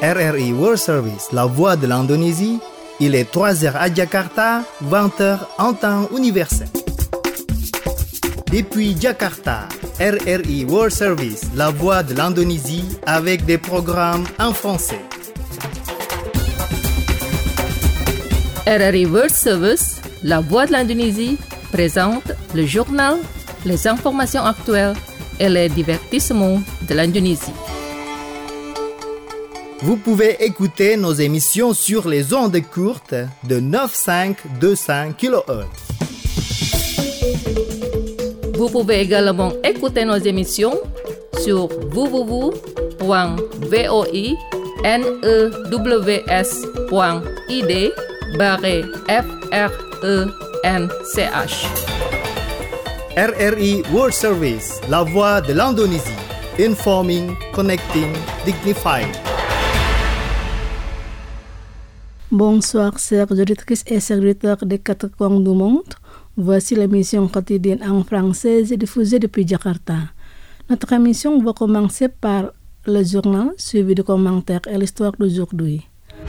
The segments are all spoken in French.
RRI World Service, la voix de l'Indonésie. Il est 3h à Jakarta, 20h en temps universel. Depuis Jakarta, RRI World Service, la voix de l'Indonésie, avec des programmes en français. RRI World Service, la voix de l'Indonésie, présente le journal, les informations actuelles et les divertissements de l'Indonésie. Vous pouvez écouter nos émissions sur les ondes courtes de 9525 kHz. Vous pouvez également écouter nos émissions sur www.vois.id/FRENCH. RRI World Service, la voix de l'Indonésie. Informing, connecting, dignifying. Bonsoir, chers auditrices et chers auditeurs des quatre coins du monde. Voici l'émission quotidienne en français diffusée depuis Jakarta. Notre émission va commencer par le journal, suivi de commentaires et l'histoire d'aujourd'hui.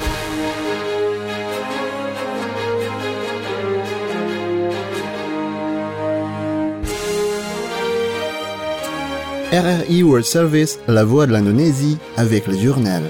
RRI World Service, la voix de l'Indonésie, avec le journal.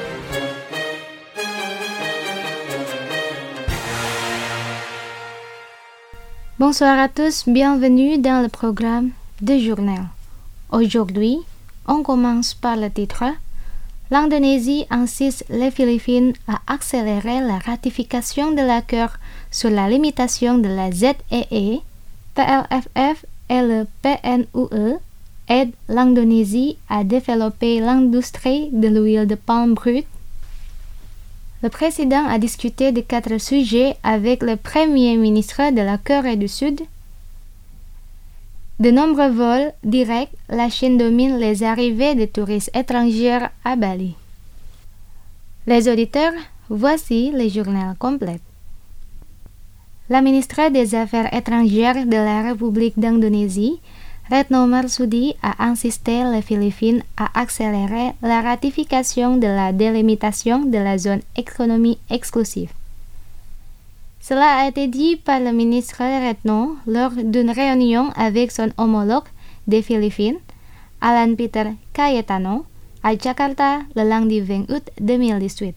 Bonsoir à tous, bienvenue dans le programme de journal. Aujourd'hui, on commence par le titre. L'Indonésie insiste les Philippines à accélérer la ratification de l'accord sur la limitation de la ZEE. PLFF et le PNUE aident l'Indonésie à développer l'industrie de l'huile de palme brute. Le président a discuté de 4 sujets avec le premier ministre de la Corée du Sud. De nombreux vols directs, la Chine domine les arrivées de touristes étrangers à Bali. Les auditeurs, voici le journal complet. La ministre des Affaires étrangères de la République d'Indonésie, Retno Marsudi, a insisté les Philippines à accélérer la ratification de la délimitation de la zone économique exclusive. Cela a été dit par le ministre Retno lors d'une réunion avec son homologue des Philippines, Alan Peter Cayetano, à Jakarta le lundi 20 août 2018.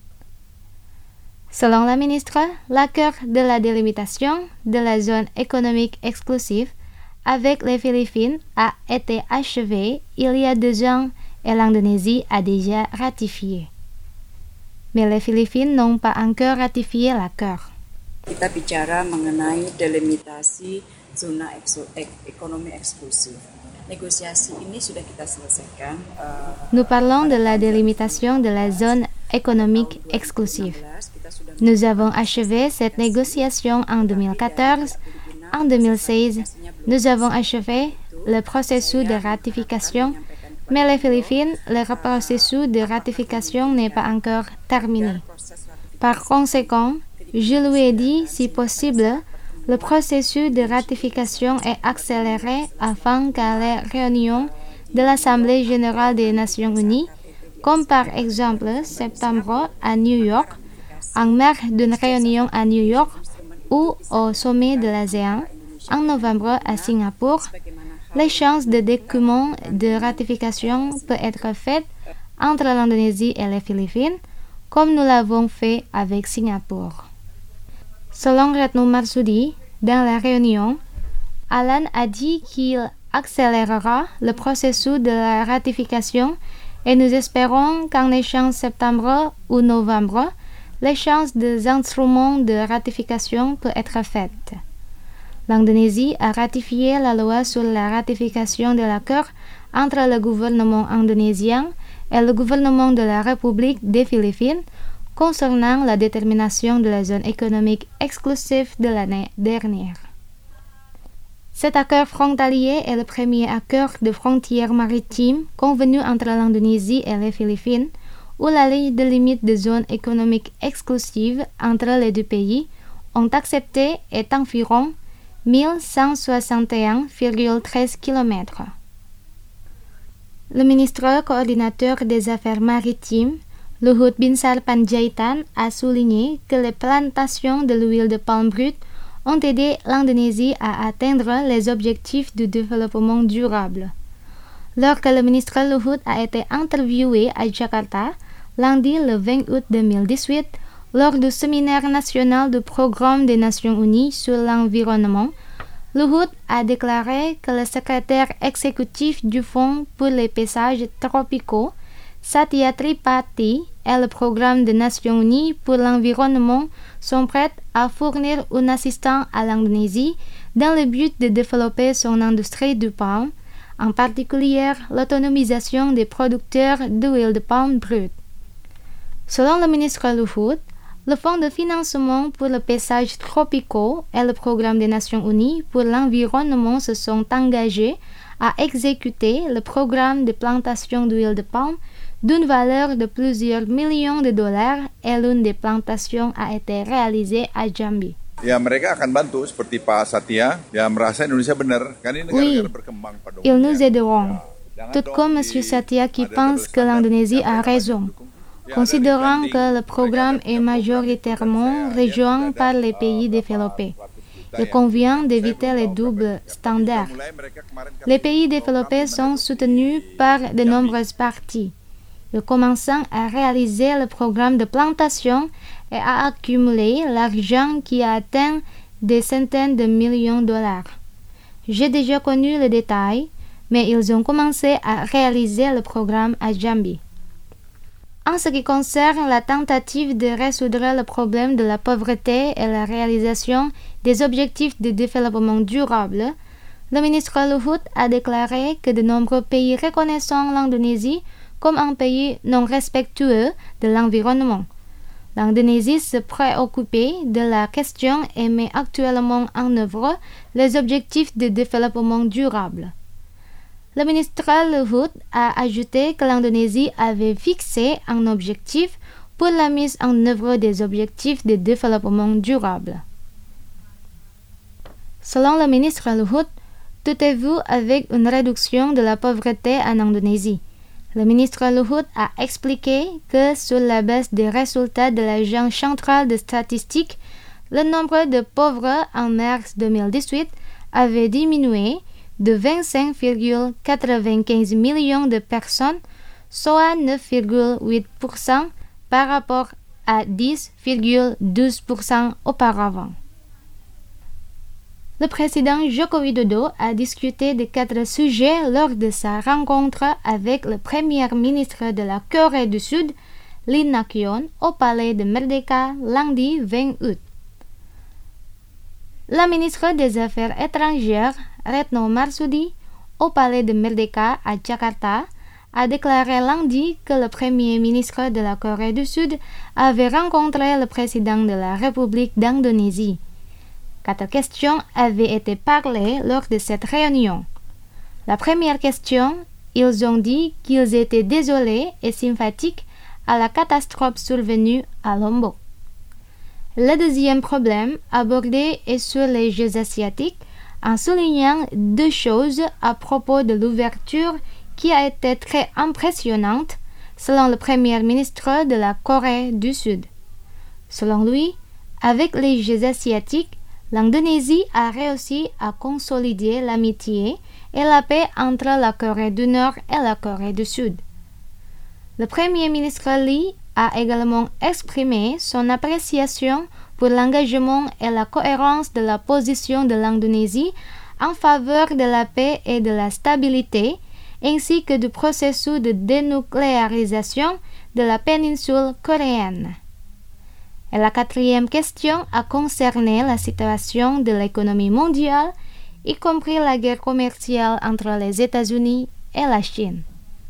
Selon la ministre, l'accord de la délimitation de la zone économique exclusive avec les Philippines a été achevé il y a 2 ans et l'Indonésie a déjà ratifié. Mais les Philippines n'ont pas encore ratifié l'accord. Kita bicara mengenai delimitasi zona ekonomi eksklusif. Negosiasi ini sudah kita selesaikan. Nous parlons de la délimitation de la zone économique exclusive. Nous avons achevé cette négociation en 2014. En 2016, nous avons achevé le processus de ratification, mais les Philippines, le processus de ratification n'est pas encore terminé. Par conséquent, je lui ai dit, si possible, le processus de ratification est accéléré afin qu'à la réunion de l'Assemblée générale des Nations unies, comme par exemple septembre à New York, en marge d'une réunion à New York, ou au sommet de l'ASEAN, en novembre à Singapour, l'échange de documents de ratification peut être fait entre l'Indonésie et les Philippines, comme nous l'avons fait avec Singapour. Selon Retno Marsudi, dans la réunion, Alan a dit qu'il accélérera le processus de la ratification et nous espérons qu'en échange septembre ou novembre, l'échange des instruments de ratification peut être fait. L'Indonésie a ratifié la loi sur la ratification de l'accord entre le gouvernement indonésien et le gouvernement de la République des Philippines concernant la détermination de la zone économique exclusive de l'année dernière. Cet accord frontalier est le premier accord de frontière maritime convenu entre l'Indonésie et les Philippines, où la ligne de limite de zone économique exclusive entre les deux pays ont accepté est environ 1161,13 km. Le ministre coordinateur des Affaires maritimes, Luhut Binsar Panjaitan a souligné que les plantations de l'huile de palme brute ont aidé l'Indonésie à atteindre les objectifs du développement durable. Lorsque le ministre Luhut a été interviewé à Jakarta, lundi le 20 août 2018, lors du séminaire national du Programme des Nations Unies sur l'environnement, Luhut a déclaré que le secrétaire exécutif du Fonds pour les paysages tropicaux, Satya Tripathi, et le Programme des Nations Unies pour l'environnement sont prêts à fournir une assistance à l'Indonésie dans le but de développer son industrie du palme, en particulier l'autonomisation des producteurs d'huile de palme brute. Selon le ministre Luhut, le Fonds de financement pour le paysage tropicaux et le Programme des Nations Unies pour l'environnement se sont engagés à exécuter le programme de plantation d'huile de palme d'une valeur de plusieurs millions de dollars et l'une des plantations a été réalisée à Jambi. Ya, mereka akan bantu seperti Pak Satya yang merasa Indonesia benar. Kan ini negara-negara berkembang pada Ils nous aideront, tout comme M. Satya qui pense que l'Indonésie a raison, considérant que le programme est majoritairement rejoint par les pays développés. Il convient d'éviter les doubles standards. Les pays développés sont soutenus par de nombreuses parties. Ils commencent à réaliser le programme de plantation et à accumuler l'argent qui a atteint des centaines de millions de dollars. J'ai déjà connu les détails, mais ils ont commencé à réaliser le programme à Jambi. En ce qui concerne la tentative de résoudre le problème de la pauvreté et la réalisation des objectifs de développement durable, le ministre Luhut a déclaré que de nombreux pays reconnaissent l'Indonésie comme un pays non respectueux de l'environnement. L'Indonésie se préoccupait de la question et met actuellement en œuvre les objectifs de développement durable. Le ministre Luhut a ajouté que l'Indonésie avait fixé un objectif pour la mise en œuvre des objectifs de développement durable. Selon le ministre Luhut, tout est vu avec une réduction de la pauvreté en Indonésie. Le ministre Luhut a expliqué que sur la base des résultats de l'Agence centrale de statistique, le nombre de pauvres en mars 2018 avait diminué de 25,95 millions de personnes, soit 9,8% par rapport à 10,12% auparavant. Le président Joko Widodo a discuté de 4 sujets lors de sa rencontre avec le premier ministre de la Corée du Sud, Lee Nak-yeon, au palais de Merdeka lundi 20 août. La ministre des Affaires étrangères, Retno Marsudi, au palais de Merdeka à Jakarta, a déclaré lundi que le premier ministre de la Corée du Sud avait rencontré le président de la République d'Indonésie. 4 questions avaient été parlées lors de cette réunion. La première question, ils ont dit qu'ils étaient désolés et sympathiques à la catastrophe survenue à Lombok. Le deuxième problème abordé est sur les Jeux asiatiques, en soulignant 2 choses à propos de l'ouverture qui a été très impressionnante, selon le premier ministre de la Corée du Sud. Selon lui, avec les Jeux asiatiques, l'Indonésie a réussi à consolider l'amitié et la paix entre la Corée du Nord et la Corée du Sud. Le Premier ministre Lee a également exprimé son appréciation pour l'engagement et la cohérence de la position de l'Indonésie en faveur de la paix et de la stabilité, ainsi que du processus de dénucléarisation de la péninsule coréenne. Et la 4e question a concerné la situation de l'économie mondiale, y compris la guerre commerciale entre les États-Unis et la Chine.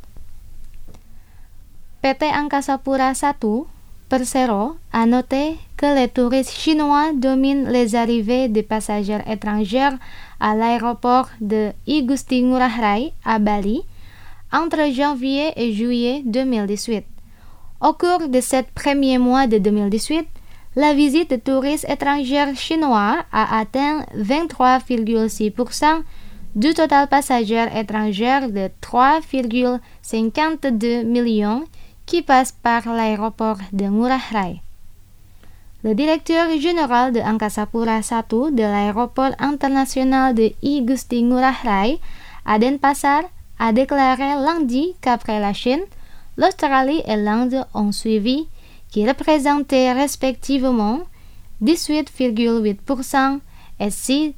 PT Angkasa Pura I, Persero, a noté que les touristes chinois dominent les arrivées de passagers étrangers à l'aéroport de Igusti Ngurah Rai à Bali entre janvier et juillet 2018. Au cours de 7 premiers mois de 2018, la visite de touristes étrangers chinois a atteint 23,6% du total passagers étrangers de 3,52 millions qui passe par l'aéroport de Ngurah Rai. Le directeur général de Angkasa Pura I de l'aéroport international de I Gusti Ngurah Rai à Denpasar a déclaré lundi qu'après la Chine, l'Australie et l'Inde ont suivi, qui représentaient respectivement 18,8% et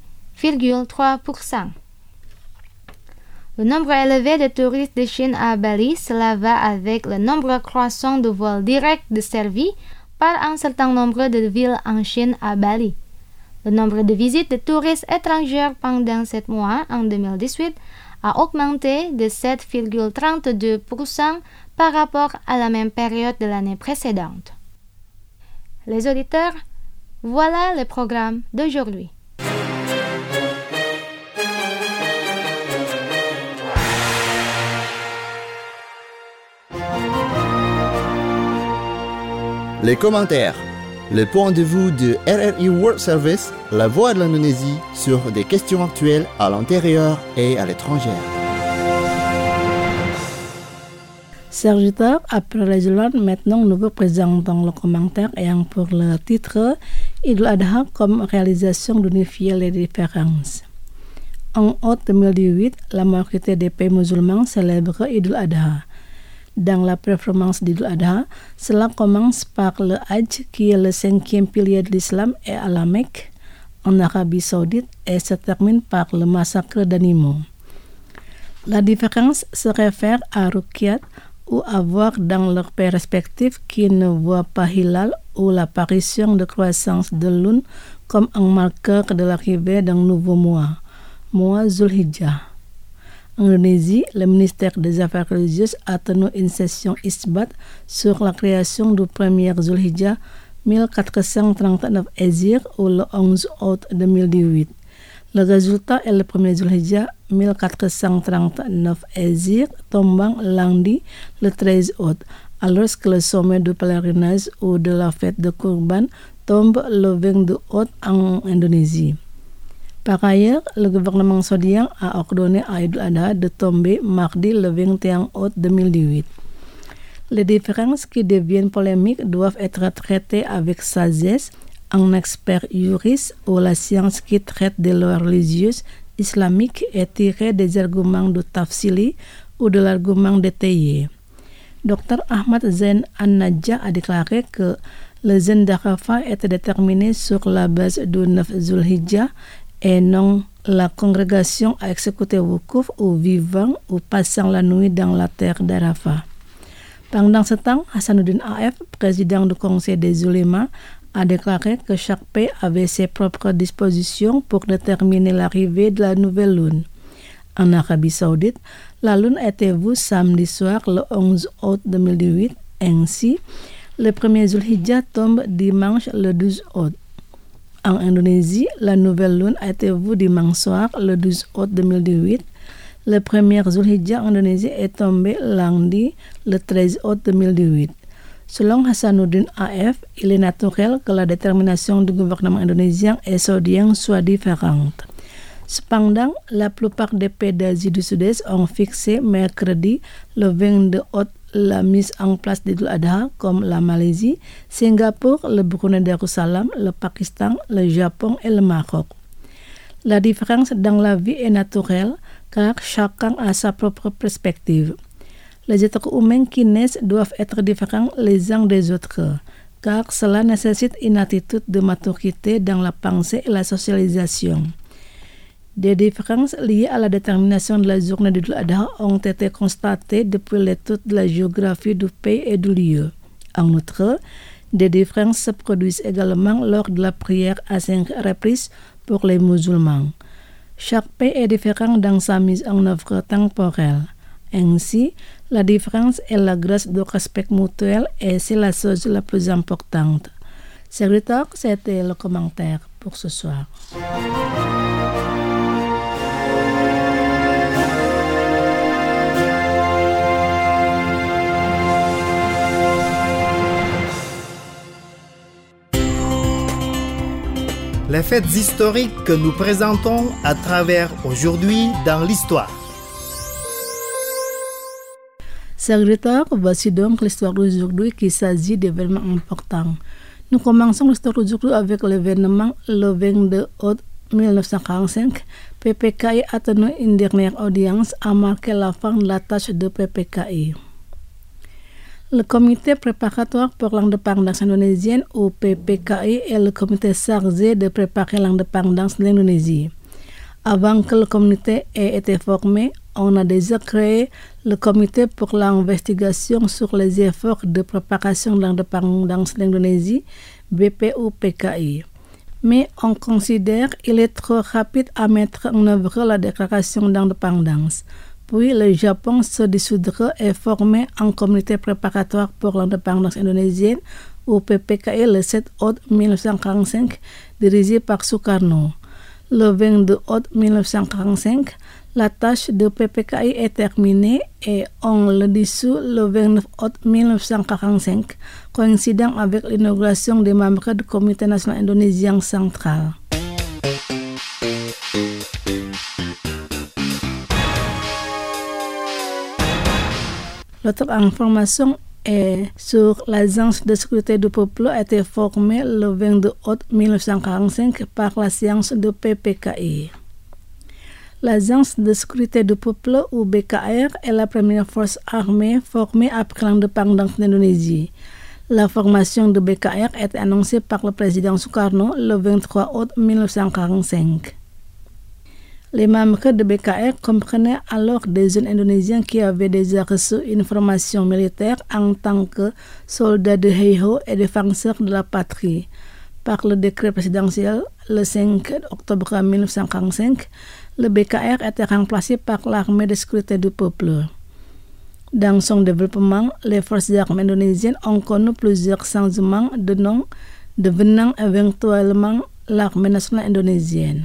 6,3%. Le nombre élevé de touristes de Chine à Bali, cela va avec le nombre croissant de vols directs desservis par un certain nombre de villes en Chine à Bali. Le nombre de visites de touristes étrangers pendant 7 mois en 2018 a augmenté de 7,32% par rapport à la même période de l'année précédente. Les auditeurs, voilà le programme d'aujourd'hui. Les commentaires. Le point de vue de RRI World Service, la voix de l'Indonésie sur des questions actuelles à l'intérieur et à l'étranger. Serviteur, après les journaux, maintenant nous vous présentons le commentaire ayant pour le titre Idul Adha comme réalisation d'unifier les différences. En août 2018, la majorité des pays musulmans célèbrent Idul Adha. Dans la performance d'Idul Adha, cela commence par le Hajj qui est le 5e pilier de l'islam et à la Mecque, en Arabie Saoudite, et se termine par le massacre d'animaux. La différence se réfère à Ruqyat ou à voir dans leur pays respectifs qui ne voient pas Hilal ou l'apparition de croissance de lune comme un marqueur de l'arrivée d'un nouveau mois Zulhijjah. En Indonésie, le ministère des Affaires religieuses a tenu une session isbat sur la création du premier Zulhijjah 1439 Hijr ou le 11 août 2018. Le résultat est le premier Zulhijjah 1439 Hijr tombant lundi le 13 août, alors que le sommet du pèlerinage ou de la fête de Kurban tombe le 22 août en Indonésie. Par ailleurs, le gouvernement saoudien a ordonné à Idul Adha de tomber mardi le 21 août 2018. Les différences qui deviennent polémiques doivent être traitées avec sagesse, un expert juriste ou la science qui traite des lois religieuses islamiques et tirée des arguments de Tafsili ou de l'argument détaillé. Dr Ahmad Zain An-Najah a déclaré que le jeûne d'Arafat était déterminé sur la base du 9 Zulhijjah et non la congrégation a exécuté Wukuf ou vivant ou passant la nuit dans la terre d'Arafat. Pendant ce temps, Hasanuddin A.F., président du Conseil des Oulémas, a déclaré que chaque pays avait ses propres dispositions pour déterminer l'arrivée de la nouvelle lune. En Arabie Saoudite, la lune était vue samedi soir le 11 août 2018. Ainsi, le premier Zulhijjah tombe dimanche le 12 août. En Indonésie, la nouvelle lune a été vue dimanche soir, le 12 août 2018. Le premier Zulhijjah en Indonésie est tombé lundi, le 13 août 2018. Selon Hasanuddin A.F., il est naturel que la détermination du gouvernement indonésien et saoudien soit différente. Cependant, la plupart des pays d'Asie du Sud-Est ont fixé mercredi, le 22 août, la mise en place d'Idul Adha comme la Malaisie, Singapour, le Brunei Darussalam, le Pakistan, le Japon et le Maroc. La différence dans la vie est naturelle car chacun a sa propre perspective. Les êtres humains qui naissent doivent être différents les uns des autres car cela nécessite une attitude de maturité dans la pensée et la socialisation. Des différences liées à la détermination de la journée d'Idul Adha ont été constatées depuis l'étude de la géographie du pays et du lieu. En outre, des différences se produisent également lors de la prière à 5 reprises pour les musulmans. Chaque pays est différent dans sa mise en œuvre temporelle. Ainsi, la différence est la grâce du respect mutuel et c'est la chose la plus importante. Serviteur, c'était le commentaire pour ce soir. Les faits historiques que nous présentons à travers aujourd'hui dans l'histoire. Secrétaire, voici donc l'histoire d'aujourd'hui qui s'agit d'événements importants. Nous commençons l'histoire d'aujourd'hui avec l'événement le 22 août 1945. PPKI a tenu une dernière audience à marquer la fin de la tâche de PPKI. Le comité préparatoire pour l'indépendance indonésienne ou PPKI est le comité chargé de préparer l'indépendance de l'Indonésie. Avant que le comité ait été formé, on a déjà créé le comité pour l'investigation sur les efforts de préparation de l'indépendance de l'Indonésie, BPUPKI. Mais on considère qu'il est trop rapide à mettre en œuvre la déclaration d'indépendance. Puis le Japon se dissoudra et former un comité préparatoire pour l'indépendance indonésienne ou PPKI le 7 août 1945, dirigé par Sukarno. Le 22 août 1945, la tâche de PPKI est terminée et on le dissout le 29 août 1945, coïncidant avec l'inauguration des membres du Comité national indonésien central. L'autre information est sur l'Agence de sécurité du peuple a été formée le 22 août 1945 par la séance de PPKI. L'Agence de sécurité du peuple ou BKR est la première force armée formée après l'indépendance d'Indonésie. La formation de BKR est annoncée par le président Sukarno le 23 août 1945. Les membres de BKR comprenaient alors des jeunes Indonésiens qui avaient déjà reçu une formation militaire en tant que soldats de Heiho et défenseurs de la patrie. Par le décret présidentiel le 5 octobre 1945, le BKR était remplacé par l'armée de sécurité du peuple. Dans son développement, les forces armées indonésiennes ont connu plusieurs changements de nom, devenant éventuellement l'armée nationale indonésienne.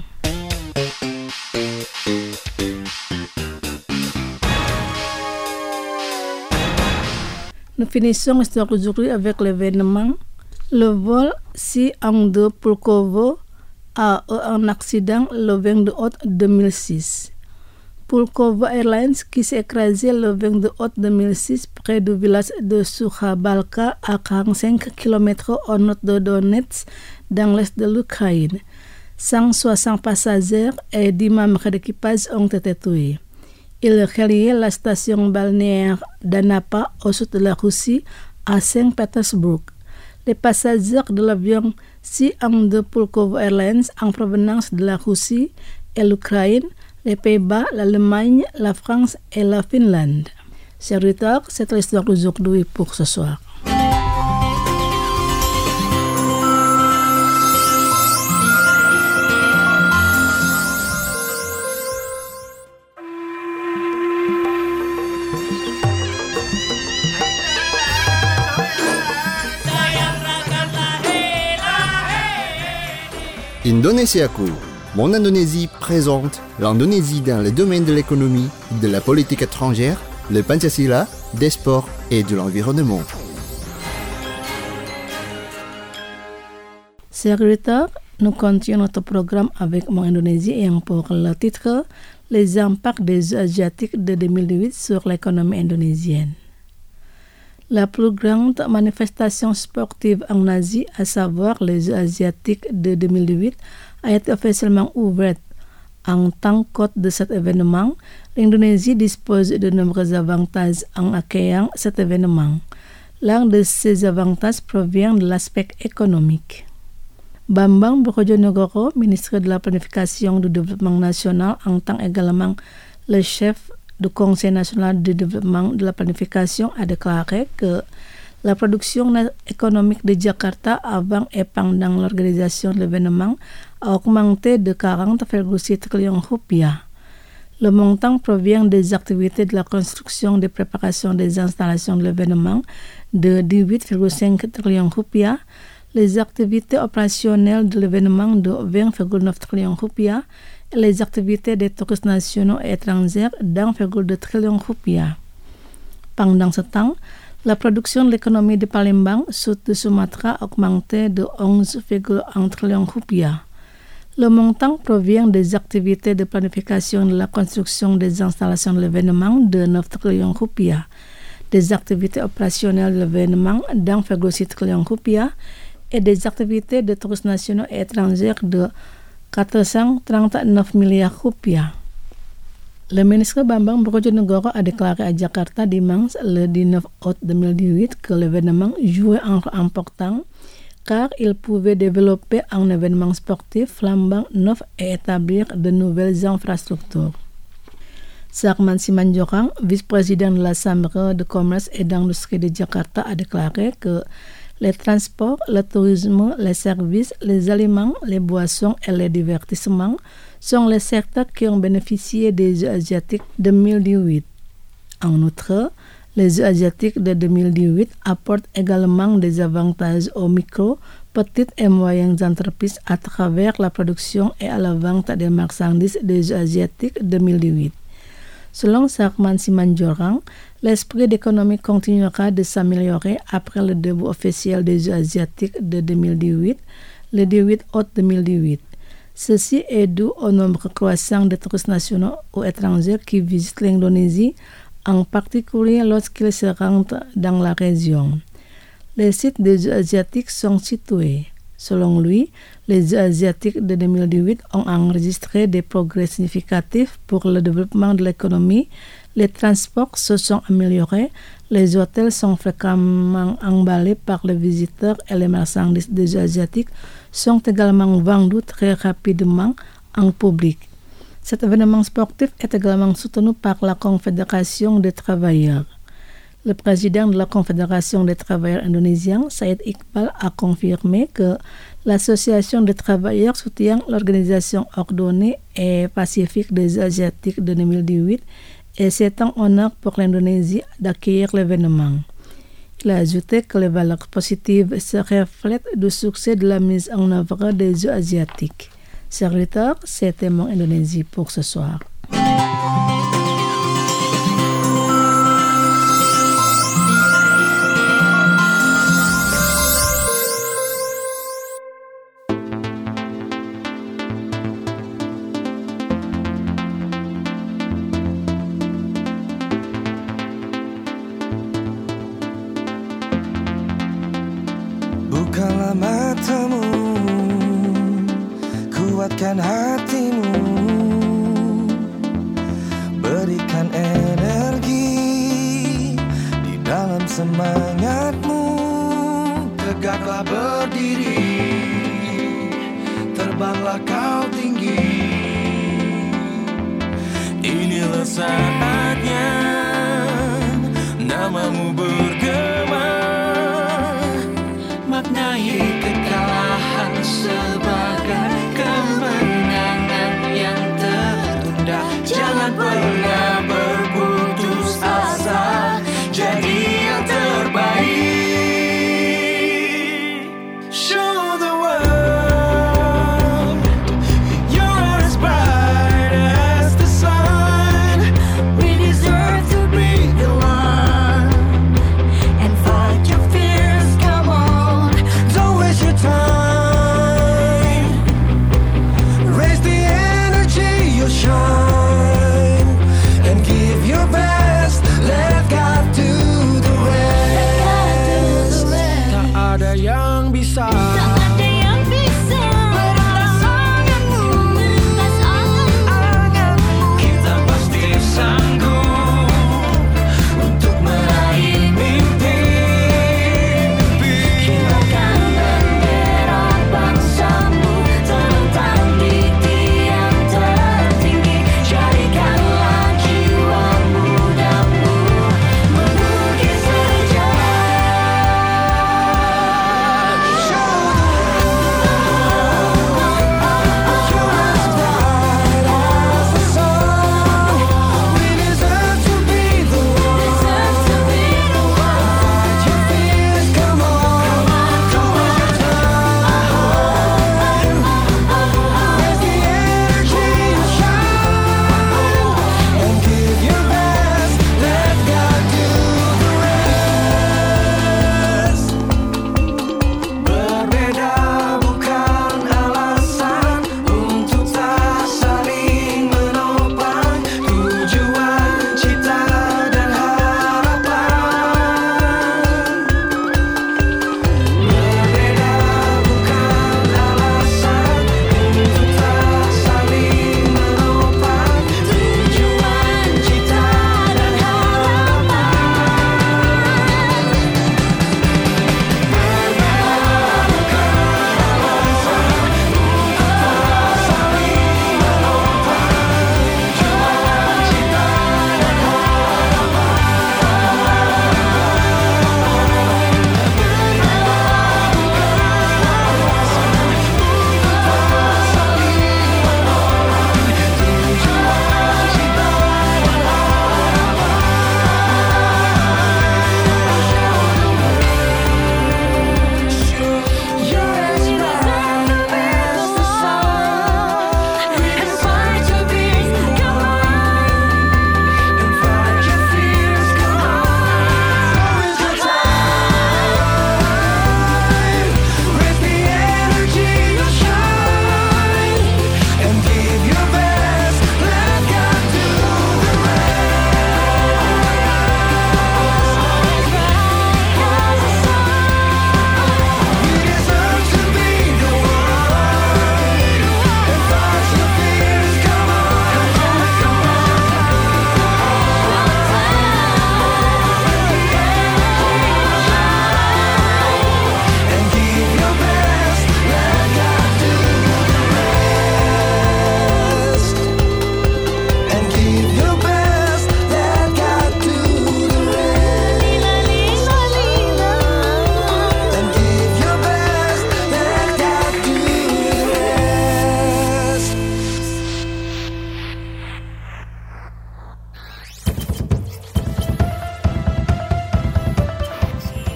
Nous finissons l'histoire d'aujourd'hui avec l'événement. Le vol Si-Angdo Pulkovo a eu un accident le 22 août 2006. Pulkovo Airlines, qui s'est écrasé le 22 août 2006 près du village de Sukhabalka à 45 km au nord de Donetsk, dans l'est de l'Ukraine. 160 passagers et 10 membres d'équipage ont été tués. Il reliait la station balnéaire d'Anapa au sud de la Russie à Saint-Pétersbourg. Les passagers de l'avion Si-Angdo Pulkovo Airlines en provenance de la Russie et l'Ukraine, les Pays-Bas, l'Allemagne, la France et la Finlande. Chers auditeurs, c'est l'histoire d'aujourd'hui pour ce soir. Indonesiaku, Mon Indonésie présente l'Indonésie dans le domaine de l'économie, de la politique étrangère, le Pancasila, des sports et de l'environnement. Chers auditeurs, nous continuons notre programme avec Mon Indonésie et pour le titre Les impacts des Jeux asiatiques de 2008 sur l'économie indonésienne. La plus grande manifestation sportive en Asie, à savoir les Jeux asiatiques de 2008, a été officiellement ouverte. En tant qu'hôte de cet événement, l'Indonésie dispose de nombreux avantages en accueillant cet événement. L'un de ces avantages provient de l'aspect économique. Bambang Brojonegoro, ministre de la Planification du Développement National, en tant également le chef du Conseil national de développement de la planification, a déclaré que la production économique de Jakarta avant et pendant l'organisation de l'événement a augmenté de 40,6 trillions rupiah. Le montant provient des activités de la construction et de préparation des installations de l'événement de 18,5 trillions rupiah, les activités opérationnelles de l'événement de 20,9 trillions rupiah et les activités des touristes nationaux et étrangers d'1,2 trillion rupiah. Pendant ce temps, la production de l'économie de Palembang, sud de Sumatra, a augmenté de 11,1 trillion rupiah. Le montant provient des activités de planification de la construction des installations de l'événement de 9 trillions rupiah. des activités opérationnelles de l'événement d'1,6 trillion rupiah et des activités de touristes nationaux et étrangers de 439 milliards rupiah. Le ministre Bambang Brojonegoro a déclaré à Jakarta dimanche le 19 août 2018 que l'événement jouait un rôle important car il pouvait développer un événement sportif flambant neuf et établir de nouvelles infrastructures. Sarman Simanjorang, vice-président de la Chambre de commerce et d'industrie de Jakarta, a déclaré que les transports, le tourisme, les services, les aliments, les boissons et les divertissements sont les secteurs qui ont bénéficié des Jeux asiatiques 2018. En outre, les Jeux asiatiques de 2018 apportent également des avantages aux micro, petites et moyennes entreprises à travers la production et à la vente des marchandises des Jeux asiatiques 2018. Selon Sarman Simanjorang, l'esprit d'économie continuera de s'améliorer après le début officiel des Jeux asiatiques de 2018, le 18 août 2018. Ceci est dû au nombre croissant de touristes nationaux ou étrangers qui visitent l'Indonésie, en particulier lorsqu'ils se rendent dans la région. Les sites des Jeux asiatiques sont situés. Selon lui, les Jeux asiatiques de 2018 ont enregistré des progrès significatifs pour le développement de l'économie. Les transports se sont améliorés, les hôtels sont fréquemment emballés par les visiteurs et les marchandises des Jeux asiatiques sont également vendus très rapidement en public. Cet événement sportif est également soutenu par la Confédération des travailleurs. Le président de la Confédération des travailleurs indonésiens, Said Iqbal, a confirmé que l'association des travailleurs soutient l'organisation ordonnée et pacifique des Asiatiques de 2018 et c'est un honneur pour l'Indonésie d'accueillir l'événement. Il a ajouté que les valeurs positives se reflètent du succès de la mise en œuvre des Jeux asiatiques. Chers auditeurs, c'était mon Indonésie pour ce soir. Bukalah matamu, kuatkan hatimu, berikan energi di dalam semangatmu. Tegaklah berdiri, terbanglah kau tinggi. Inilah saatnya namamu bergema. Maknai kekalahan sebagai kemenangan yang tertunda. Jangan pernah berputus asa, jadi yang terbaik. Show the world you're as bright as the sun. We deserve to be the one and fight your fears. Come on, don't waste your time. Raise the energy, you'll shine, and give your best. Let God do the rest. Tak ada yang bisa. Kita pasti sanggup untuk meraih mimpi. Kibarkan bendera bangsamu, terbang di tiang tertinggi. Jadikanlah jiwa mudamu mengukir sejarah. Show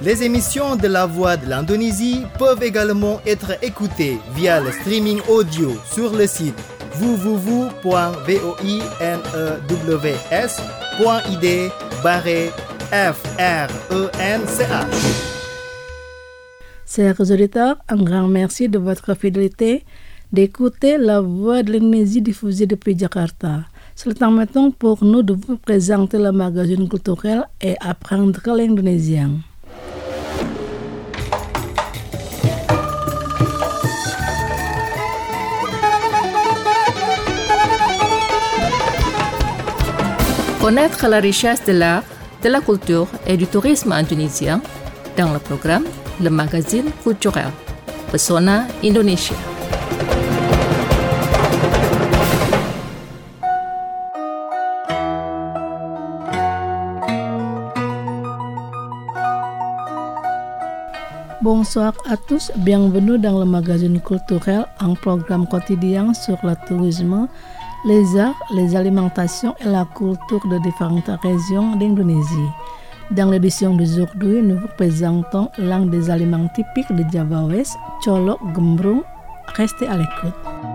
Les émissions de La Voix de l'Indonésie peuvent également être écoutées via le streaming audio sur le site www.voinews.id/FRENCH. Chers auditeurs, un grand merci de votre fidélité d'écouter La Voix de l'Indonésie diffusée depuis Jakarta. C'est le temps maintenant pour nous de vous présenter le magazine culturel et apprendre l'indonésien. Connaître la richesse de l'art, de la culture et du tourisme indonésien dans le programme Le Magazine Culturel, Pesona Indonesia. Bonsoir à tous, bienvenue dans le magazine culturel, un programme quotidien sur le tourisme, les arts, les alimentations et la culture de différentes régions d'Indonésie. Dans l'édition d'aujourd'hui, nous vous présentons l'un des aliments typiques de Java West, Colo Gembrung. Restez à l'écoute.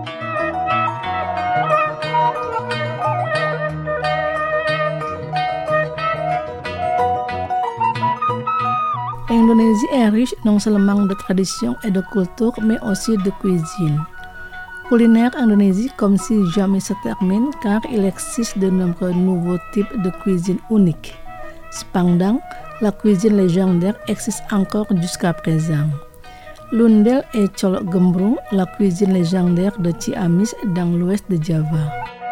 L'Indonésie est riche non seulement de traditions et de culture, mais aussi de cuisine. Culinaire Indonésie comme si jamais se termine car il existe de nombreux nouveaux types de cuisine uniques. Cependant, la cuisine légendaire existe encore jusqu'à présent. L'une d'elles est Colo Gembrung, la cuisine légendaire de Ciamis dans l'ouest de Java.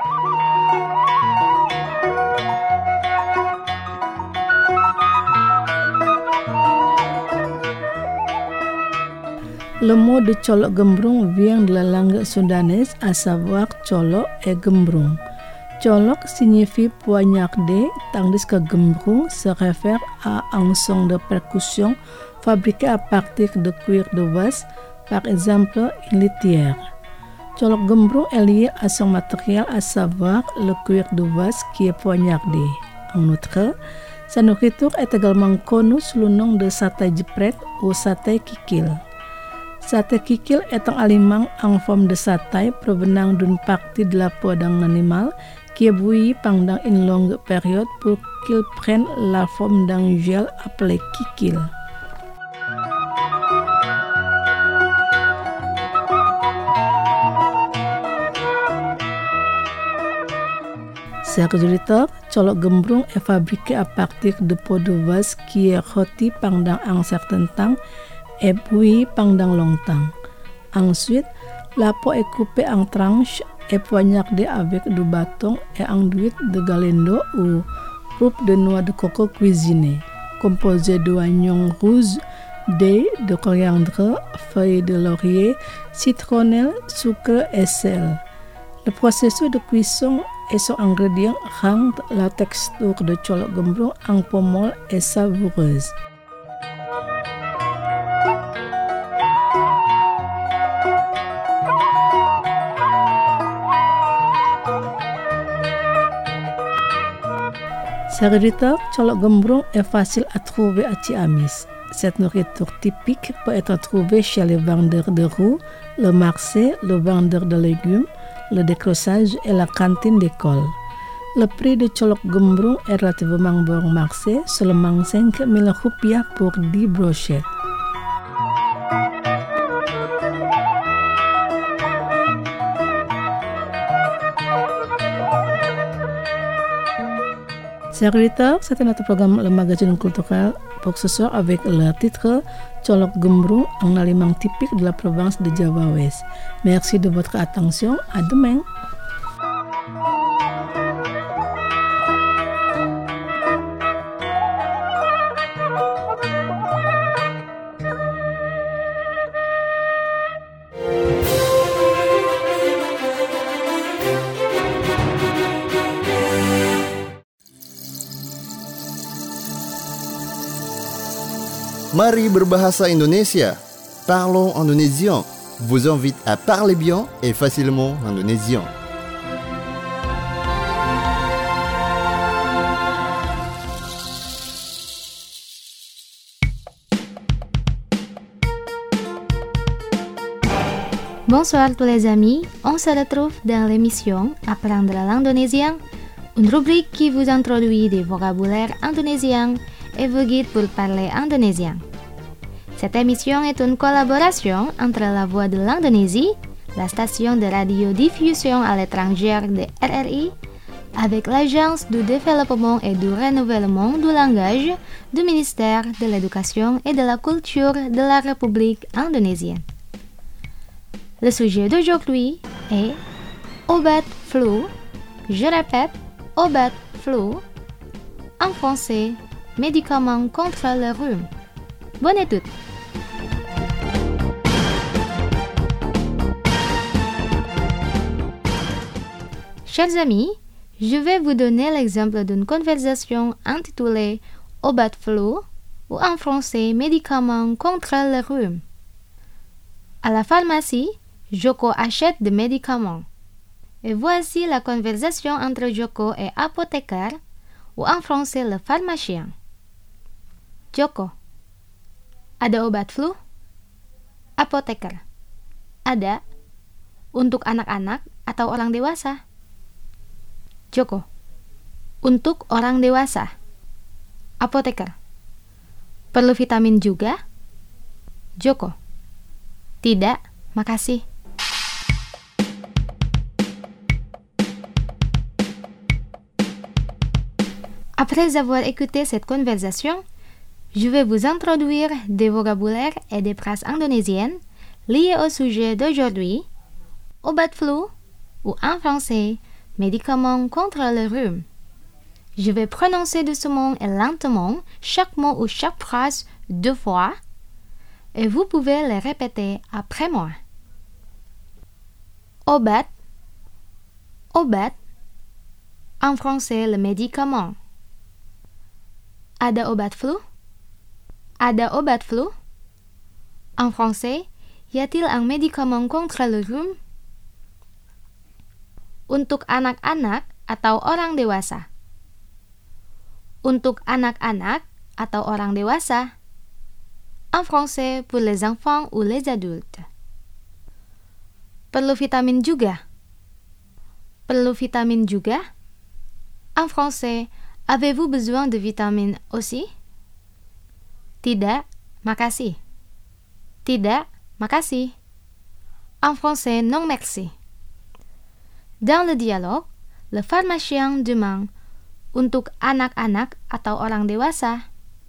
Le mot de Colo Gembrung vient de la langue soundanaise, à savoir Colo et Gembrung. Colok signifie poignarder, tandis que Gembrung se réfère à un son de percussion fabriqué à partir de cuir de vache, par exemple une litière. Colo Gembrung est lié à son matériel, à savoir le cuir de vache qui est poignardé. En outre, sa nourriture est également connue sous le nom de satay jepret ou satay kikil. Satay kikil est un aliment en forme de satay provenant d'une partie de la peau d'un animal qui est bouilli pendant une longue période pour qu'il prenne la forme d'un gel appelé kikil. Chers auditeurs, Colo Gembrung est fabriqué à partir de peau de vache qui est rôtie pendant un certain temps et bouillie pendant longtemps. Ensuite, la peau est coupée en tranches et poignardée avec du bâton et enduite de galendo ou pulpe de noix de coco cuisinée, composée d'oignons rouges, d'ail, de coriandre, feuilles de laurier, citronnelle, sucre et sel. Le processus de cuisson et son ingrédient rendent la texture de Colo Gembrung un peu molle et savoureuse. Chers auditeurs, Colo Gembrung est facile à trouver à Ciamis. Cette nourriture typique peut être trouvée chez les vendeurs de roux, le marché, le vendeur de légumes, le décrochage et la cantine d'école. Le prix de Colo Gembrung est relativement bon marché, seulement 5 000 rupiah pour 10 brochettes. Chers auditeurs, c'était notre programme Le Magazine Culturel pour ce soir avec le titre Colo Gembrung, un aliment typique de la province de Java West. Merci de votre attention. À demain. Mari berbahasa Indonesia. Parlons indonésien. Vous invite à parler bien et facilement indonésien. Bonsoir tous les amis, on se retrouve dans l'émission Apprendre l'indonésien, une rubrique qui vous introduit des vocabulaires indonésiens et vous guide pour parler indonésien. Cette émission est une collaboration entre La Voix de l'Indonésie, la station de radiodiffusion à l'étranger de RRI, avec l'Agence du développement et du renouvellement du langage du ministère de l'Éducation et de la Culture de la République indonésienne. Le sujet d'aujourd'hui est obat flu. Je répète, obat flu. En français, médicament contre le rhume. Bonne écoute. Chers amis, je vais vous donner l'exemple d'une conversation intitulée obat flu ou en français médicament contre le rhume. À la pharmacie, Joko achète des médicaments. Et voici la conversation entre Joko et apothicaire ou en français le pharmacien. Joko, ada obat flu? Apoteker, ada. Untuk anak-anak atau orang dewasa? Joko, untuk orang dewasa. Apoteker, perlu vitamin juga? Joko, tidak, makasih. Après avoir écouté cette conversation, je vais vous introduire des vocabulaires et des phrases indonésiennes liées au sujet d'aujourd'hui, obat flu, ou en français, médicament contre le rhume. Je vais prononcer doucement et lentement chaque mot ou chaque phrase 2 fois, et vous pouvez les répéter après moi. Obat, obat, en français le médicament. Ada obat flu? Ada obat flu? En français, y a-t-il un médicament contre le rhume? Untuk anak-anak atau orang dewasa? Untuk anak-anak atau orang dewasa? En français, pour les enfants ou les adultes. Perlu vitamin juga? Perlu vitamin juga? En français, avez-vous besoin de vitamines aussi? Tidak, makasih. Tidak, makasih. En français, non merci. Dans le dialogue, le pharmacien demande untuk anak-anak atau orang dewasa.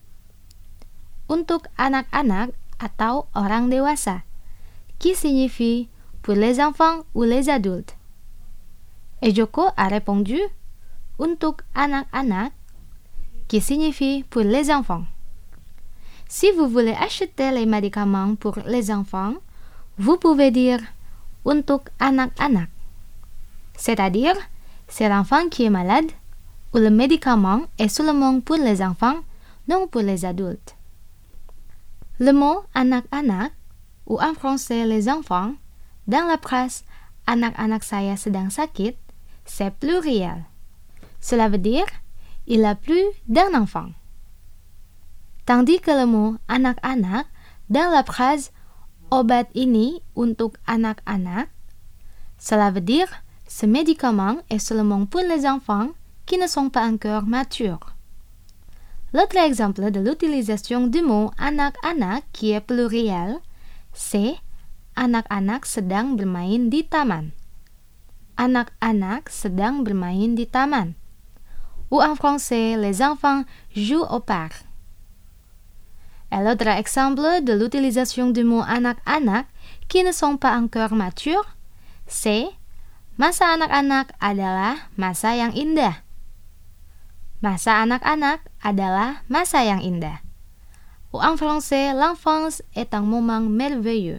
Untuk anak-anak atau orang dewasa, qui signifie pour les enfants ou les adultes. Et Joko a répondu untuk anak-anak, qui signifie pour les enfants. Si vous voulez acheter les médicaments pour les enfants, vous pouvez dire untuk anak-anak. C'est-à-dire, c'est l'enfant qui est malade, ou le médicament est seulement pour les enfants, non pour les adultes. Le mot anak-anak, ou en français les enfants, dans la phrase anak-anak saya sedang sakit, c'est pluriel. Cela veut dire, il a plus d'un enfant. Tandis que le mot anak-anak, dans la phrase obat ini untuk anak-anak, cela veut dire, ce médicament est seulement pour les enfants qui ne sont pas encore matures. L'autre exemple de l'utilisation du mot anak-anak qui est pluriel, c'est anak-anak sedang bermain di taman. Anak-anak sedang bermain di taman. Ou en français, les enfants jouent au parc. Et l'autre exemple de l'utilisation du mot anak-anak qui ne sont pas encore matures, c'est masa anak-anak adalah masa yang indah. Masa anak-anak adalah masa yang indah. Ou en français, l'enfance est un moment merveilleux.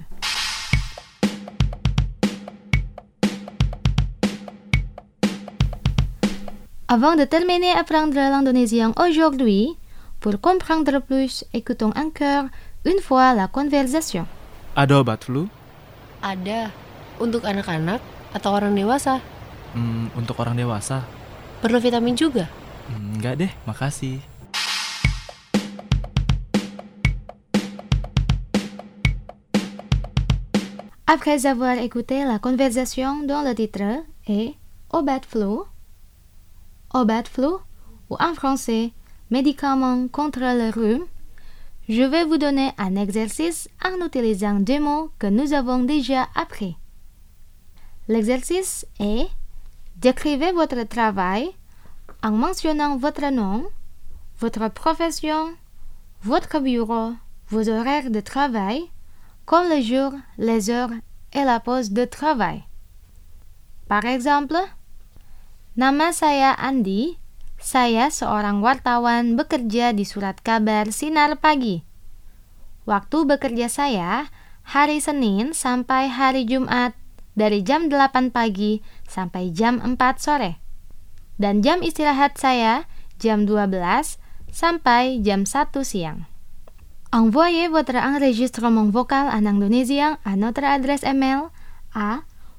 Avant de terminer apprendre l'indonésien aujourd'hui, pour comprendre plus, écoutons encore une fois la conversation. Ada obat flu? Ada. Untuk anak-anak atau orang dewasa? Untuk orang dewasa. Perlu vitamin juga? Enggak deh, makasih. Après avoir écouté la conversation dont le titre est Au bad flu, ou en français, médicaments contre le rhume, je vais vous donner un exercice en utilisant deux mots que nous avons déjà appris. L'exercice est décrivez votre travail en mentionnant votre nom, votre profession, votre bureau, vos horaires de travail, comme le jour, les heures et la pause de travail. Par exemple, nama saya Andi, saya seorang wartawan bekerja di surat kabar Sinar Pagi. Waktu bekerja saya hari Senin sampai hari Jumat dari jam 8 pagi sampai jam 4 sore. Dan jam istirahat saya jam 12 sampai jam 1 siang. Envoyez votre enregistrement vocal en indonésien à notre adresse email à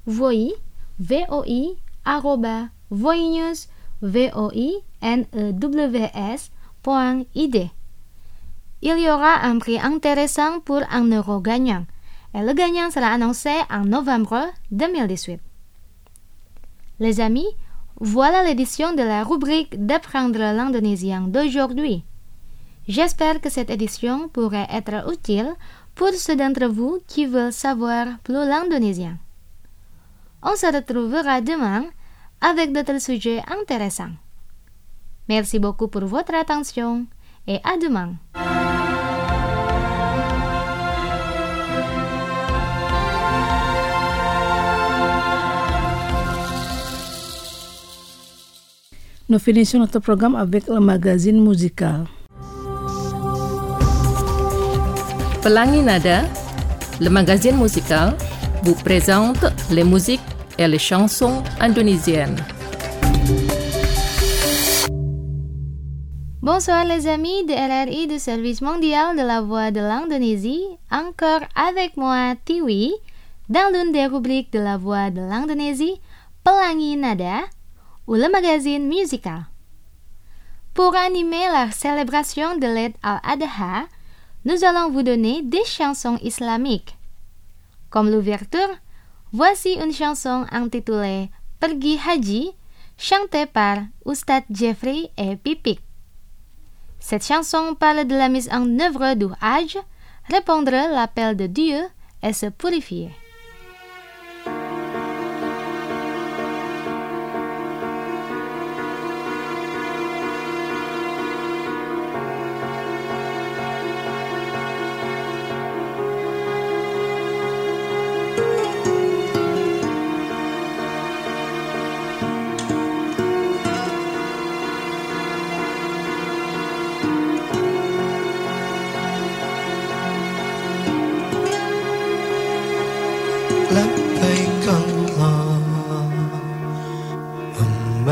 voinews.id. Il y aura un prix intéressant pour €1 gagnant, et le gagnant sera annoncé en novembre 2018. Les amis, voilà l'édition de la rubrique d'apprendre l'indonésien d'aujourd'hui. J'espère que cette édition pourrait être utile pour ceux d'entre vous qui veulent savoir plus l'indonésien. On se retrouvera demain avec d'autres sujets intéressants. Merci beaucoup pour votre attention et à demain. Nous finissons notre programme avec le magazine musical. Pelangi Nada, le magazine musical, vous présente les musiques et les chansons indonésiennes. Bonsoir les amis de RRI du Service Mondial de la Voix de l'Indonésie, encore avec moi Tiwi, dans l'une des rubriques de la Voix de l'Indonésie, Pelangi Nada, ou le magazine musical. Pour animer la célébration de l'Eid al-Adha, nous allons vous donner des chansons islamiques. Comme l'ouverture, voici une chanson intitulée Pergi Haji, chantée par Ustadz Jeffrey et Pipik. Cette chanson parle de la mise en œuvre du Hajj, répondre à l'appel de Dieu et se purifier. لبيك اللهم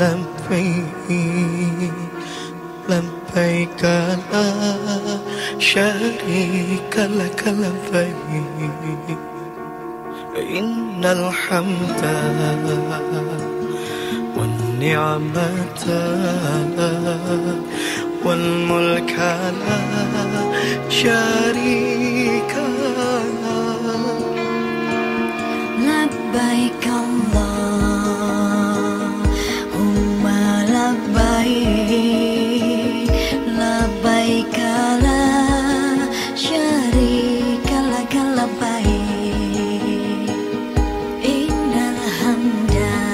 لبيك لا شريك لك لبيك إن الحمد والنعمة والملك لا شريك لبيك اللهم لبيك لبيك لا شريك لك لبيك إن الحمد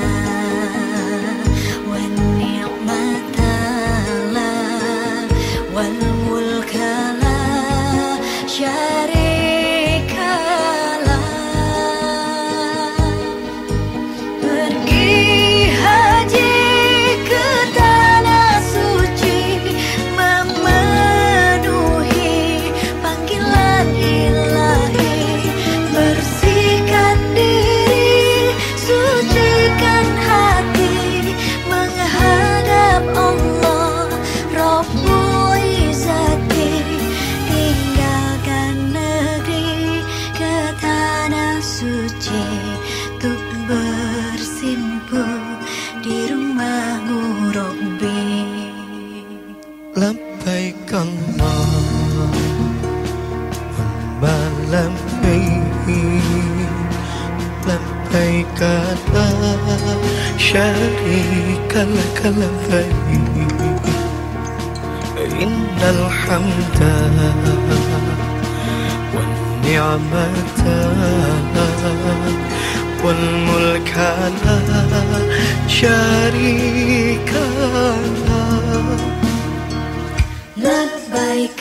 والنعمة والملك لا شريك لبيك اللهم لبيك لبيك لا شريك لك لبيك إن الحمد والنعمة والملك لا شريك له لبيك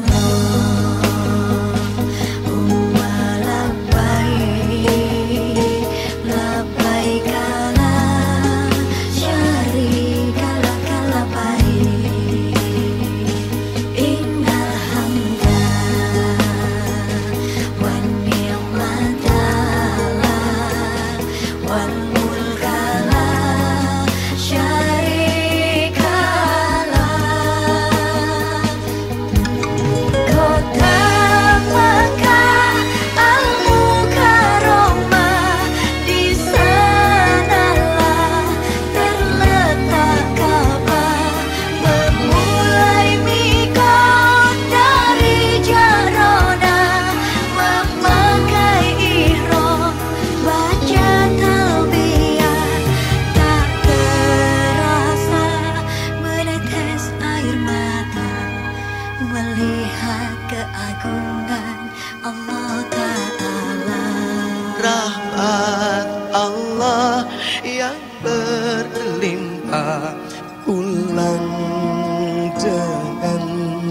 melihat keagungan Allah Ta'ala. Rahmat Allah yang berlimpah pulang dengan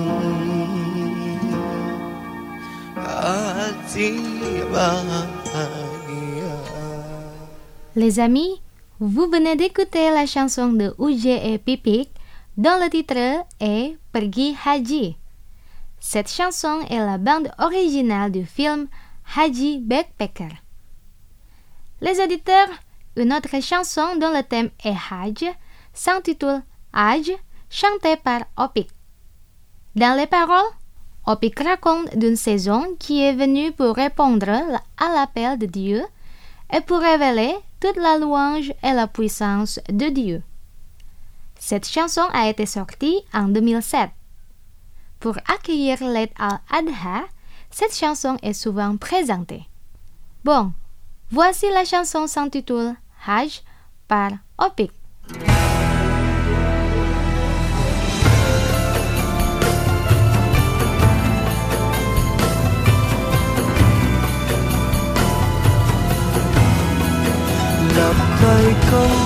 hati bahagia. Les amis, vous venez d'écouter la chanson de Uji et Pipik dont le titre est Pergi Haji. Cette chanson est la bande originale du film Haji Backpacker. Les auditeurs, une autre chanson dont le thème est Hajj s'intitule Hajj, chantée par Opik. Dans les paroles, Opik raconte d'une saison qui est venue pour répondre à l'appel de Dieu et pour révéler toute la louange et la puissance de Dieu. Cette chanson a été sortie en 2007. Pour accueillir l'Eid al-Adha, cette chanson est souvent présentée. Bon, voici la chanson s'intitule Hajj par Opik. لبيك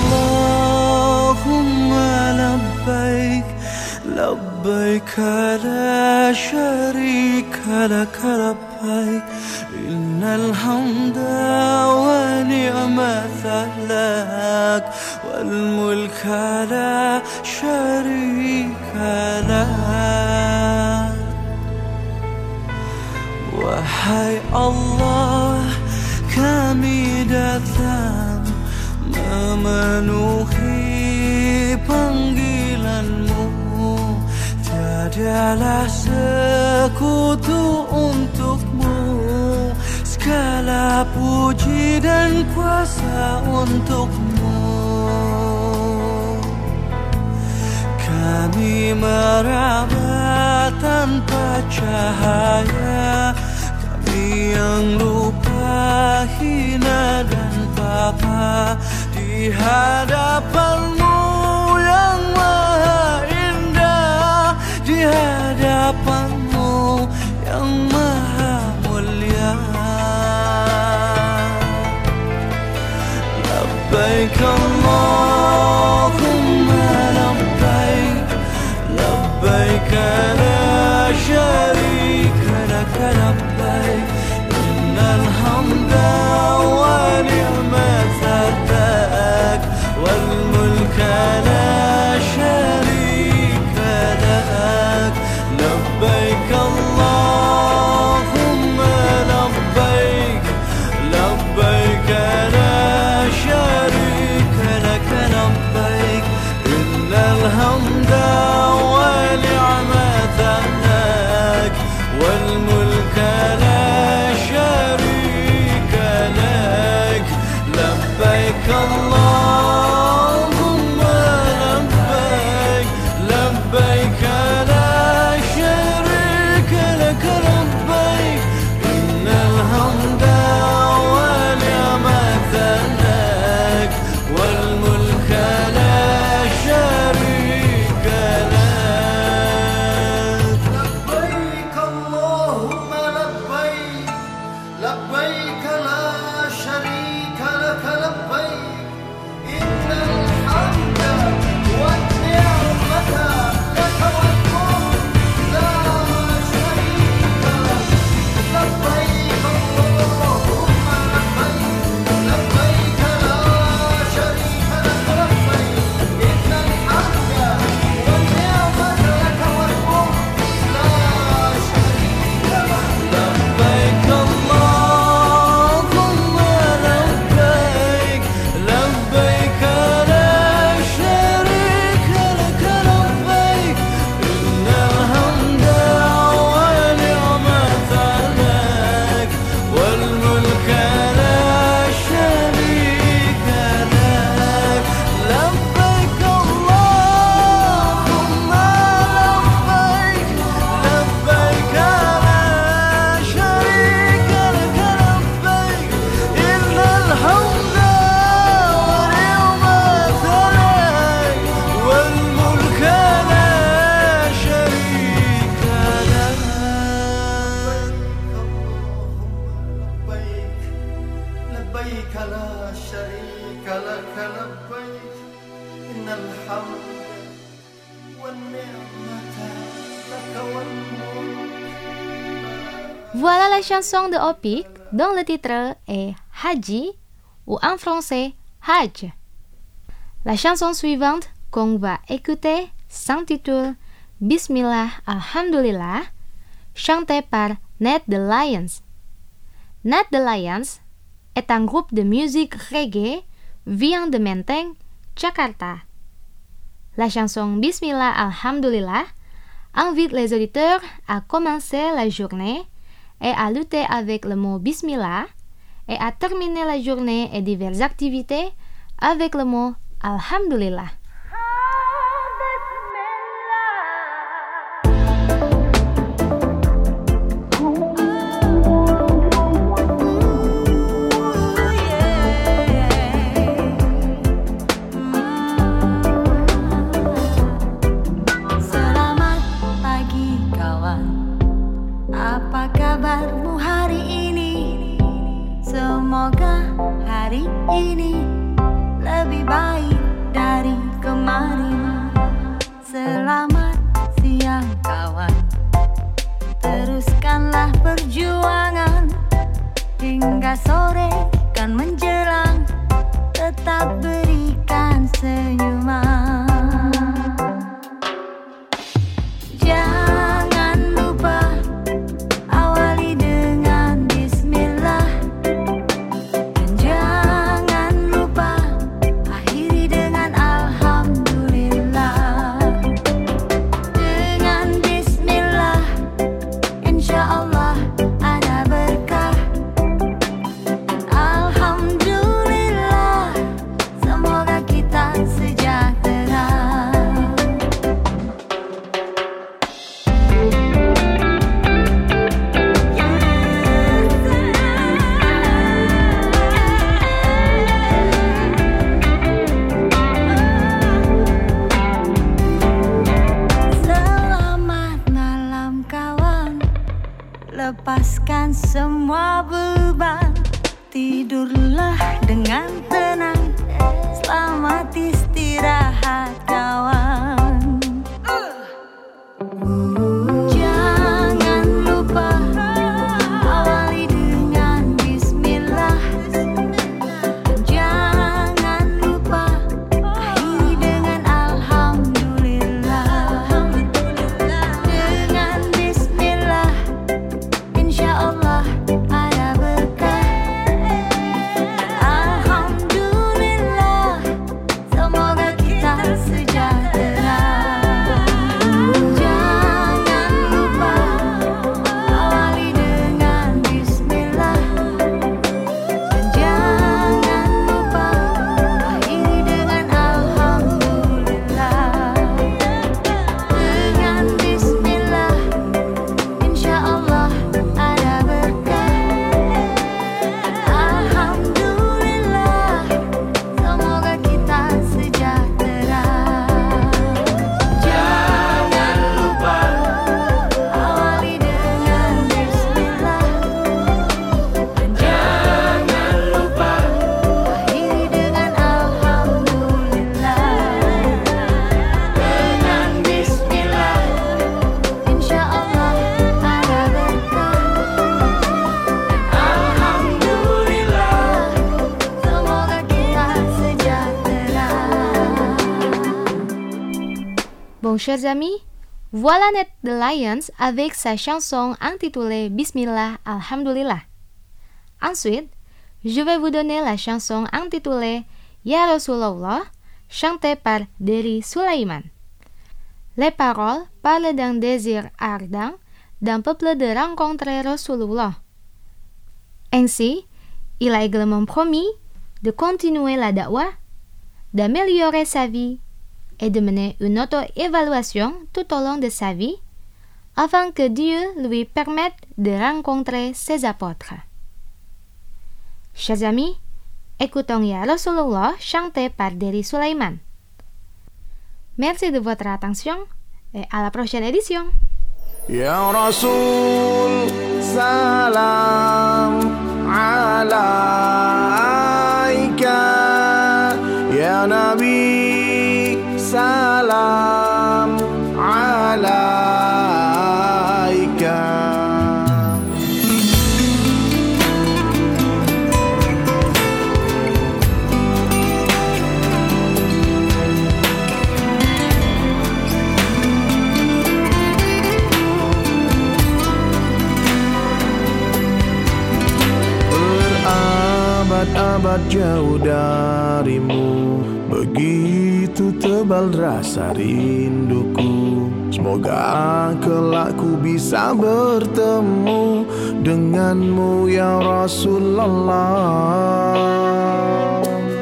اللهم لبيك لبيك لا شريك لك لبيك إن الحمد ونعمة لك والملك لا شريك لك. Wahai Allah, kami datang memenuhi panggilanmu. Tiadalah sekutu untukmu, segala puji dan kuasa untukmu. Kami meraba tanpa cahaya, kami yang lupa, hina dan papa di hadapanmu yang maha indah, di hadapanmu yang maha mulia. Labbaik Allahumma labbaik, labbaik la sharika laka labbaik, innal hamda wa ni'mata lak wal mulka la sharika lak. Labbaik Allahumma labbaik, labbaik la sharika laka لبيك لا شريك لك لبيك إن الحمد والنعمة لك والملك لا شريك لك لبيك اللهم لبيك لبيك لا شريك لك لبيك إن الحمد والنعمة لك والملك لا شريك لك لبيك اللهم لبيك لبيك لا شريك لك لبيك إن الحمد والنعمة لك والملك لا شريك لك لبيك اللهم لبيك لبيك لا شريك لك لبيك إن الحمد والنعمة لك والملك لا شريك لك لبيك لا شريك لك لبيك إن الحمد والنعمة لك والملك. Voilà la chanson de Opik dont le titre est Haji ou en français Hajj. La chanson suivante qu'on va écouter s'intitule Bismillah Alhamdulillah, chantée par Ned the Lions. Ned the Lions est un groupe de musique reggae vient de Menteng, Jakarta. La chanson Bismillah Alhamdulillah invite les auditeurs à commencer la journée et à lutter avec le mot Bismillah et à terminer la journée et diverses activités avec le mot Alhamdulillah. Selamat pagi kawan, apa kabarmu hari ini? Semoga hari ini lebih baik dari kemarin. Selamat siang kawan, teruskanlah perjuangan hingga sore kan menjelang, tetap berikan senyuman. Jangan lupa awali dengan bismillah, dan jangan lupa akhiri dengan alhamdulillah. Dengan bismillah insyaallah ada berkah, dan alhamdulillah semoga kita sejahtera. Selamat malam kawan, lepaskan semua beban, tidurlah dengan tenang, selamat istirahat kawan. Jangan lupa awali dengan bismillah, jangan lupa akhiri dengan alhamdulillah. Dengan bismillah insyaallah ada berkah, alhamdulillah semoga kita sejahtera. Donc, chers amis, voilà Net The Lions avec sa chanson intitulée Bismillah, Alhamdulillah. Ensuite, je vais vous donner la chanson intitulée Ya Rasulullah, chantée par Dery Sulaiman. Les paroles parlent d'un désir ardent d'un peuple de rencontrer Rasulullah. Ainsi, il a également promis de continuer la da'wah, d'améliorer sa vie et de mener une auto-évaluation tout au long de sa vie afin que Dieu lui permette de rencontrer ses apôtres. Chers amis, écoutons Ya Rasulullah chanté par Dery Sulaiman. Merci de votre attention et à la prochaine édition. Ya Rasul, salam alaika. Ya Nabi, salam alaika. Abad jauh darimu, begitu tebal rasa rinduku. Semoga kelak ku bisa bertemu denganmu ya Rasulullah.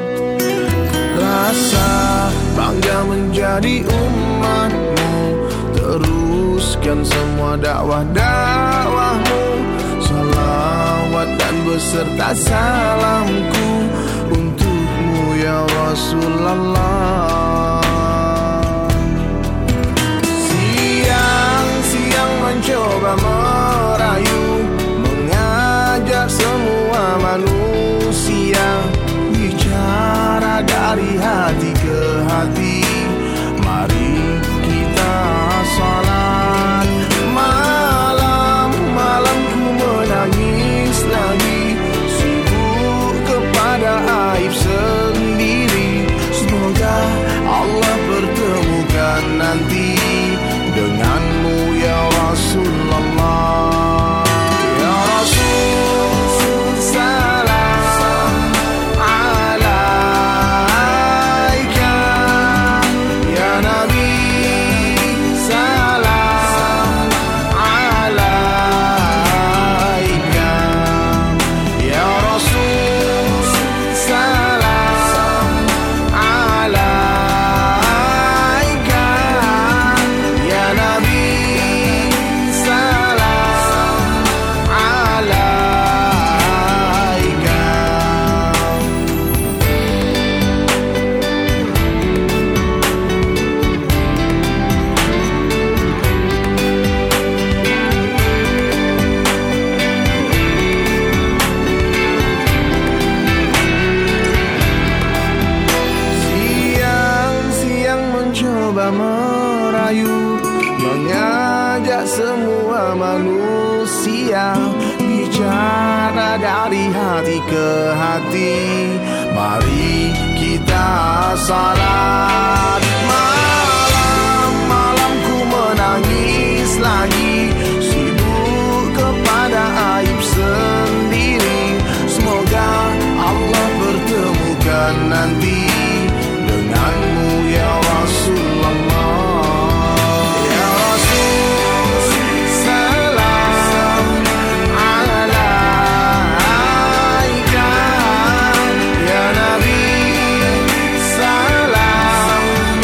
Rasa bangga menjadi umatmu, teruskan semua dakwah-dakwahmu. Salawat dan beserta salamku untukmu ya Rasulullah. Siang-siang mencoba merayu, mengajak semua manusia, bicara dari hati ke hati. Mari kita salat malam-malam ku menangis lagi, sibuk kepada aib sendiri. Semoga Allah pertemukan nanti denganmu ya Rasulullah. Ya Rasul, salam alaika. Ya Nabi, salam alaika. Ya Rasul, salam alaika. Ya Nabi, salam alaika. Siang-siang mencoba merayu, mengajak semua manusia, bicara dari hati ke hati. Mari kita salat malam-malam ku menangis lagi, sibuk kepada aib sendiri. Semoga Allah pertemukan nanti denganmu ya Rasulullah. Ya Rasul, salam alaika. Ya Nabi, salam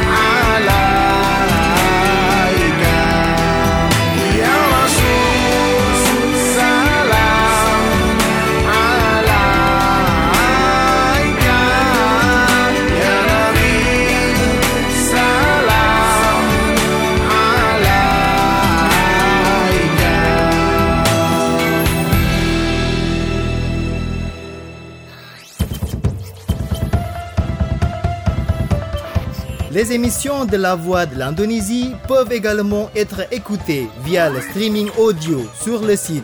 alaika. Ya Rasul, salam alaika. Ya Nabi, salam alaika. Les émissions de La Voix de l'Indonésie peuvent également être écoutées via le streaming audio sur le site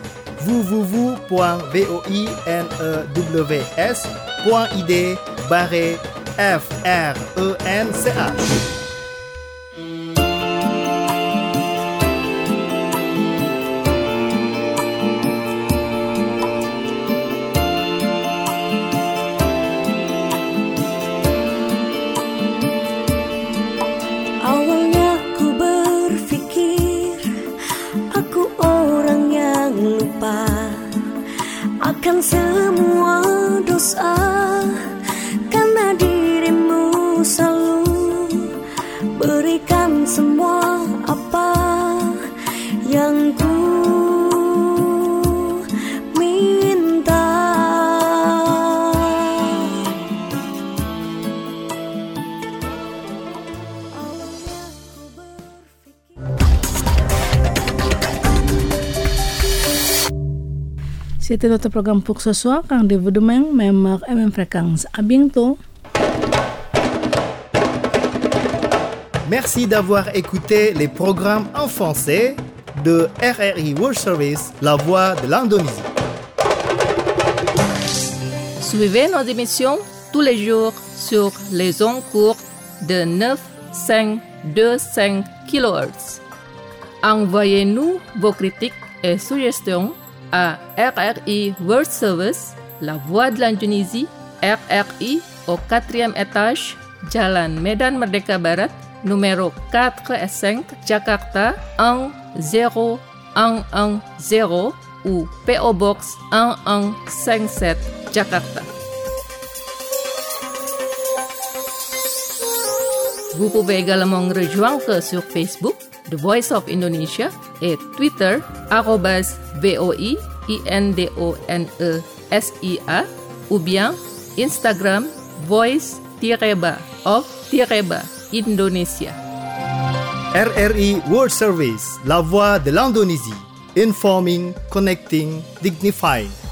www.voinews.id/FRENCH. semua dosa, karena dirimu selalu berikan semua apa yang ku minta. C'était notre programme pour ce soir. Rendez-vous demain, même heure et même fréquence. À bientôt. Merci d'avoir écouté les programmes en français de RRI World Service, La Voix de l'Indonésie. Suivez nos émissions tous les jours sur les ondes courtes de 9,525 kHz. Envoyez-nous vos critiques et suggestions à RRI World Service, La Voix de l'Indonésie, RRI au 4e étage, Jalan Medan Merdeka Barat, numéro 4 et 5, Jakarta 10110 ou PO Box 1157, Jakarta. Vous pouvez également nous rejoindre sur Facebook, The Voice of Indonesia, et Twitter, @VOIINDONESIA, ou bien Instagram, voice-of-Indonesia. RRI World Service, La Voix de l'Indonésie. Informing, connecting, dignifying.